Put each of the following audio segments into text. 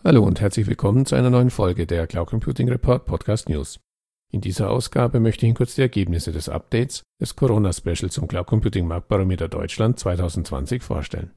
Hallo und herzlich willkommen zu einer neuen Folge der Cloud Computing Report Podcast News. In dieser Ausgabe möchte ich Ihnen kurz die Ergebnisse des Updates des Corona-Special zum Cloud Computing Marktbarometer Deutschland 2020 vorstellen.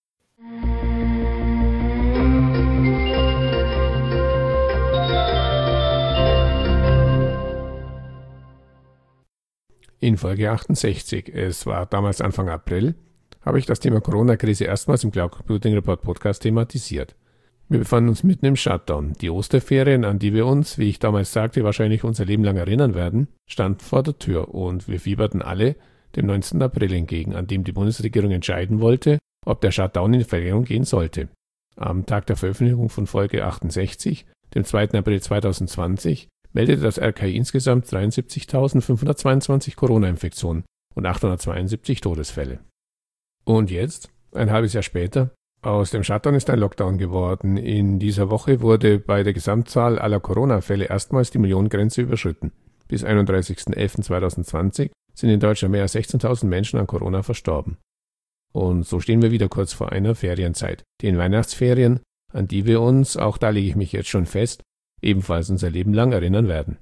In Folge 68, es war damals Anfang April, habe ich das Thema Corona-Krise erstmals im Cloud Computing Report Podcast thematisiert. Wir befanden uns mitten im Shutdown. Die Osterferien, an die wir uns, wie ich damals sagte, wahrscheinlich unser Leben lang erinnern werden, standen vor der Tür und wir fieberten alle dem 19. April entgegen, an dem die Bundesregierung entscheiden wollte, ob der Shutdown in Verlängerung gehen sollte. Am Tag der Veröffentlichung von Folge 68, dem 2. April 2020, meldete das RKI insgesamt 73.522 Corona-Infektionen und 872 Todesfälle. Und jetzt, ein halbes Jahr später, aus dem Shutdown ist ein Lockdown geworden. In dieser Woche wurde bei der Gesamtzahl aller Corona-Fälle erstmals die Millionengrenze überschritten. Bis 31.11.2020 sind in Deutschland mehr als 16.000 Menschen an Corona verstorben. Und so stehen wir wieder kurz vor einer Ferienzeit, den Weihnachtsferien, an die wir uns, auch da lege ich mich jetzt schon fest, ebenfalls unser Leben lang erinnern werden.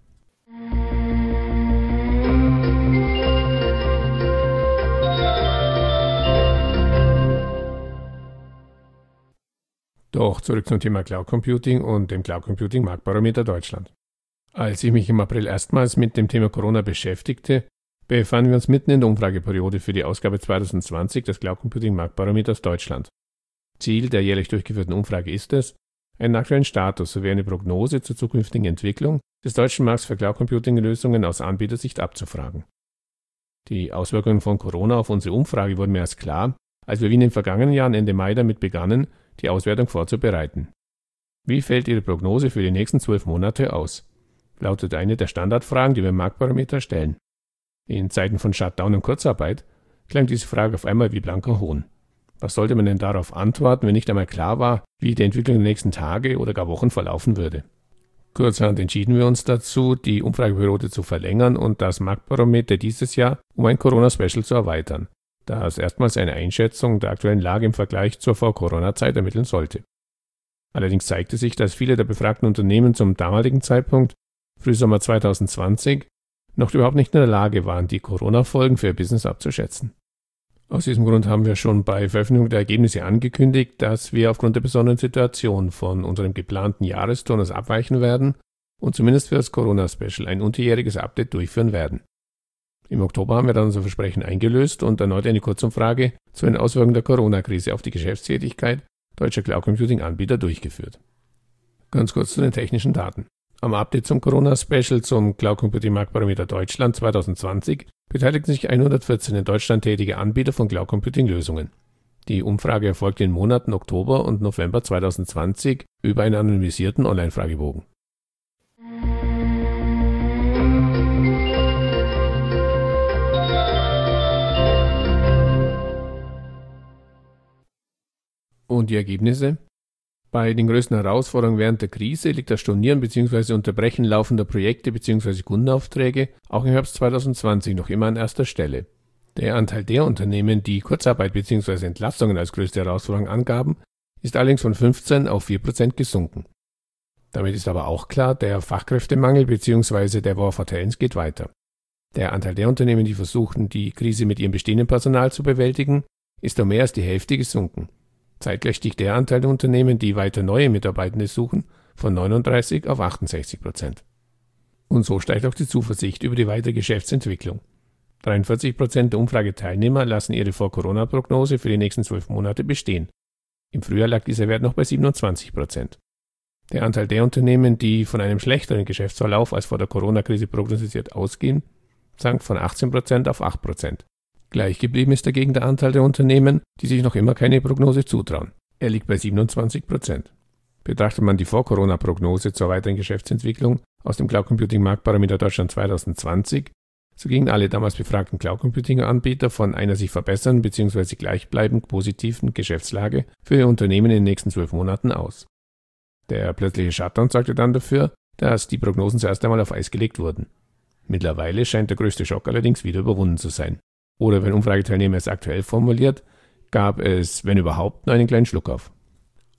Doch zurück zum Thema Cloud Computing und dem Cloud Computing Marktbarometer Deutschland. Als ich mich im April erstmals mit dem Thema Corona beschäftigte, befanden wir uns mitten in der Umfrageperiode für die Ausgabe 2020 des Cloud Computing Marktbarometers Deutschland. Ziel der jährlich durchgeführten Umfrage ist es, einen aktuellen Status sowie eine Prognose zur zukünftigen Entwicklung des deutschen Markts für Cloud Computing Lösungen aus Anbietersicht abzufragen. Die Auswirkungen von Corona auf unsere Umfrage wurden mehr als klar, als wir wie in den vergangenen Jahren Ende Mai damit begannen, die Auswertung vorzubereiten. Wie fällt Ihre Prognose für die nächsten 12 Monate aus? Lautet eine der Standardfragen, die wir im Marktbarometer stellen. In Zeiten von Shutdown und Kurzarbeit klang diese Frage auf einmal wie blanker Hohn. Was sollte man denn darauf antworten, wenn nicht einmal klar war, wie die Entwicklung der nächsten Tage oder gar Wochen verlaufen würde? Kurzerhand entschieden wir uns dazu, die Umfrageperiode zu verlängern und das Marktbarometer dieses Jahr um ein Corona-Special zu erweitern, da es erstmals eine Einschätzung der aktuellen Lage im Vergleich zur Vor-Corona-Zeit ermitteln sollte. Allerdings zeigte sich, dass viele der befragten Unternehmen zum damaligen Zeitpunkt, Frühsommer 2020, noch überhaupt nicht in der Lage waren, die Corona-Folgen für ihr Business abzuschätzen. Aus diesem Grund haben wir schon bei Veröffentlichung der Ergebnisse angekündigt, dass wir aufgrund der besonderen Situation von unserem geplanten Jahresturnus abweichen werden und zumindest für das Corona-Special ein unterjähriges Update durchführen werden. Im Oktober haben wir dann unser Versprechen eingelöst und erneut eine Kurzumfrage zu den Auswirkungen der Corona-Krise auf die Geschäftstätigkeit deutscher Cloud-Computing-Anbieter durchgeführt. Ganz kurz zu den technischen Daten. Am Update zum Corona-Special zum Cloud-Computing-Marktbarometer Deutschland 2020 beteiligten sich 114 in Deutschland tätige Anbieter von Cloud-Computing-Lösungen. Die Umfrage erfolgte in den Monaten Oktober und November 2020 über einen anonymisierten Online-Fragebogen. Und die Ergebnisse? Bei den größten Herausforderungen während der Krise liegt das Stornieren bzw. Unterbrechen laufender Projekte bzw. Kundenaufträge auch im Herbst 2020 noch immer an erster Stelle. Der Anteil der Unternehmen, die Kurzarbeit bzw. Entlastungen als größte Herausforderung angaben, ist allerdings von 15 auf 4% gesunken. Damit ist aber auch klar, der Fachkräftemangel bzw. der War for Talents geht weiter. Der Anteil der Unternehmen, die versuchten, die Krise mit ihrem bestehenden Personal zu bewältigen, ist um mehr als die Hälfte gesunken. Zeitgleich stieg der Anteil der Unternehmen, die weiter neue Mitarbeitende suchen, von 39 auf 68%. Und so steigt auch die Zuversicht über die weitere Geschäftsentwicklung. 43% der Umfrageteilnehmer lassen ihre Vor-Corona-Prognose für die nächsten 12 Monate bestehen. Im Frühjahr lag dieser Wert noch bei 27%. Der Anteil der Unternehmen, die von einem schlechteren Geschäftsverlauf als vor der Corona-Krise prognostiziert ausgehen, sank von 18% auf 8%. Gleich geblieben ist dagegen der Anteil der Unternehmen, die sich noch immer keine Prognose zutrauen. Er liegt bei 27%. Betrachtet man die Vor-Corona-Prognose zur weiteren Geschäftsentwicklung aus dem Cloud Computing Marktbarometer Deutschland 2020, so gingen alle damals befragten Cloud Computing-Anbieter von einer sich verbessernden bzw. gleichbleibend positiven Geschäftslage für ihr Unternehmen in den nächsten 12 Monaten aus. Der plötzliche Shutdown sorgte dann dafür, dass die Prognosen zuerst einmal auf Eis gelegt wurden. Mittlerweile scheint der größte Schock allerdings wieder überwunden zu sein. Oder wenn Umfrageteilnehmer es aktuell formuliert, gab es, wenn überhaupt, nur einen kleinen Schluck auf.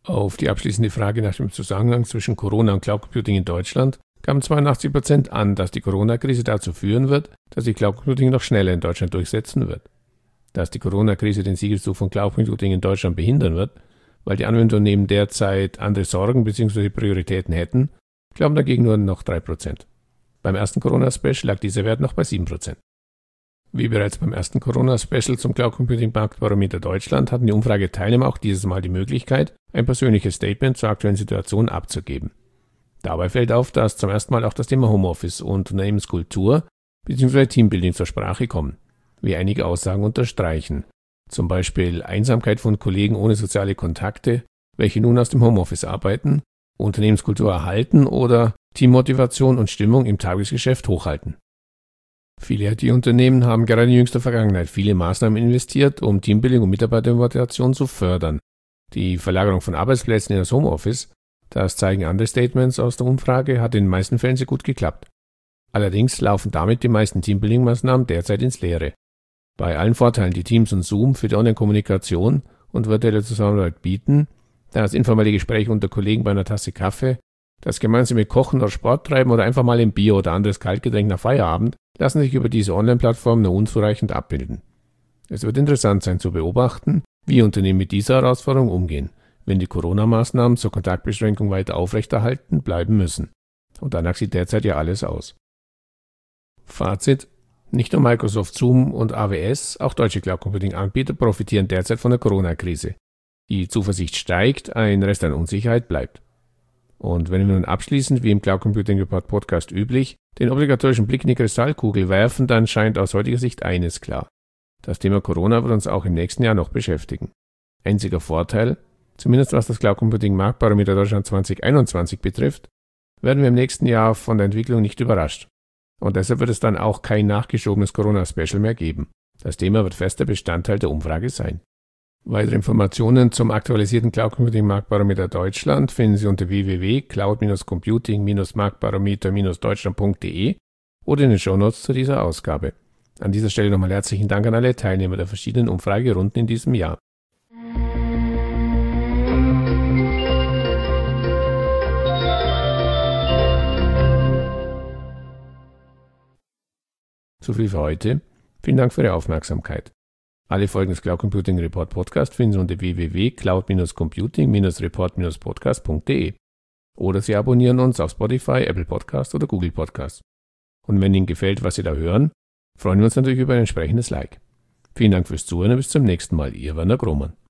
Auf die abschließende Frage nach dem Zusammenhang zwischen Corona und Cloud Computing in Deutschland gaben 82% an, dass die Corona-Krise dazu führen wird, dass sich Cloud Computing noch schneller in Deutschland durchsetzen wird. Dass die Corona-Krise den Siegeszug von Cloud Computing in Deutschland behindern wird, weil die Anwendunternehmen derzeit andere Sorgen bzw. Prioritäten hätten, glauben dagegen nur noch 3%. Beim ersten Corona-Special lag dieser Wert noch bei 7%. Wie bereits beim ersten Corona-Special zum Cloud Computing Marktbarometer Deutschland hatten die Umfrageteilnehmer auch dieses Mal die Möglichkeit, ein persönliches Statement zur aktuellen Situation abzugeben. Dabei fällt auf, dass zum ersten Mal auch das Thema Homeoffice und Unternehmenskultur bzw. Teambuilding zur Sprache kommen, wie einige Aussagen unterstreichen. Zum Beispiel Einsamkeit von Kollegen ohne soziale Kontakte, welche nun aus dem Homeoffice arbeiten, Unternehmenskultur erhalten oder Teammotivation und Stimmung im Tagesgeschäft hochhalten. Viele IT-Unternehmen haben gerade in jüngster Vergangenheit viele Maßnahmen investiert, um Teambuilding und Mitarbeitermotivation zu fördern. Die Verlagerung von Arbeitsplätzen in das Homeoffice, das zeigen andere Statements aus der Umfrage, hat in den meisten Fällen sehr gut geklappt. Allerdings laufen damit die meisten Teambuilding-Maßnahmen derzeit ins Leere. Bei allen Vorteilen, die Teams und Zoom für die Online-Kommunikation und virtuelle Zusammenarbeit bieten, das informelle Gespräch unter Kollegen bei einer Tasse Kaffee, das gemeinsame Kochen oder Sport treiben oder einfach mal ein Bier oder anderes Kaltgetränk nach Feierabend, lassen sich über diese Online-Plattform nur unzureichend abbilden. Es wird interessant sein zu beobachten, wie Unternehmen mit dieser Herausforderung umgehen, wenn die Corona-Maßnahmen zur Kontaktbeschränkung weiter aufrechterhalten bleiben müssen. Und danach sieht derzeit ja alles aus. Fazit: Nicht nur Microsoft, Zoom und AWS, auch deutsche Cloud-Computing-Anbieter profitieren derzeit von der Corona-Krise. Die Zuversicht steigt, ein Rest an Unsicherheit bleibt. Und wenn wir nun abschließend, wie im Cloud Computing Report Podcast üblich, den obligatorischen Blick in die Kristallkugel werfen, dann scheint aus heutiger Sicht eines klar. Das Thema Corona wird uns auch im nächsten Jahr noch beschäftigen. Einziger Vorteil, zumindest was das Cloud Computing Marktbarometer Deutschland 2021 betrifft, werden wir im nächsten Jahr von der Entwicklung nicht überrascht. Und deshalb wird es dann auch kein nachgeschobenes Corona-Special mehr geben. Das Thema wird fester Bestandteil der Umfrage sein. Weitere Informationen zum aktualisierten Cloud Computing Marktbarometer Deutschland finden Sie unter www.cloud-computing-marktbarometer-deutschland.de oder in den Shownotes zu dieser Ausgabe. An dieser Stelle nochmal herzlichen Dank an alle Teilnehmer der verschiedenen Umfragerunden in diesem Jahr. So viel für heute. Vielen Dank für Ihre Aufmerksamkeit. Alle Folgen des Cloud Computing Report Podcast finden Sie unter www.cloud-computing-report-podcast.de oder Sie abonnieren uns auf Spotify, Apple Podcast oder Google Podcast. Und wenn Ihnen gefällt, was Sie da hören, freuen wir uns natürlich über ein entsprechendes Like. Vielen Dank fürs Zuhören und bis zum nächsten Mal. Ihr Werner Grohmann.